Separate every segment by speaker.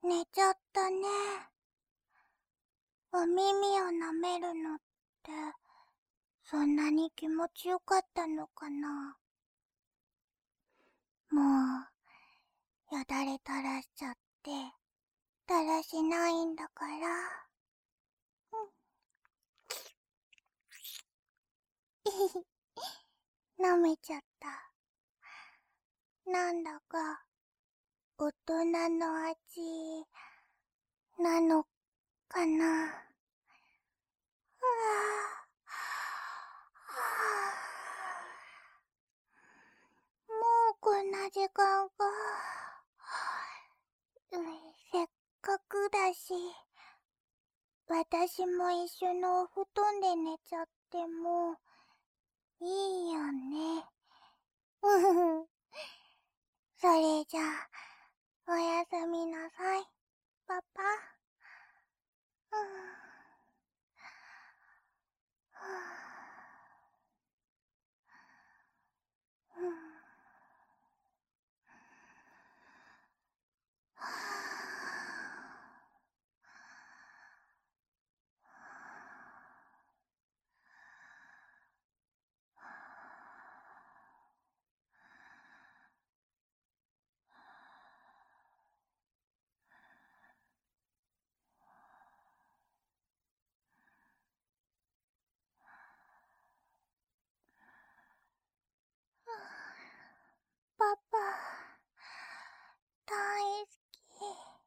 Speaker 1: 寝ちゃったね。お耳を舐めるのって、そんなに気持ちよかったのかな。もう、よだれ垂らしちゃって、だらしないんだから。舐めちゃった。なんだか、大人の味、なのかな。ふわもうこんな時間か。せっかくだし、私も一緒のお布団で寝ちゃってもいいよね。うふふ。それじゃあ、おやすみなさい、パパ。うん。うん。パパ、大好き。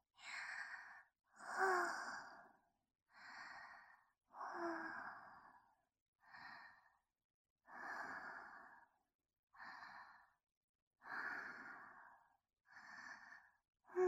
Speaker 1: うん。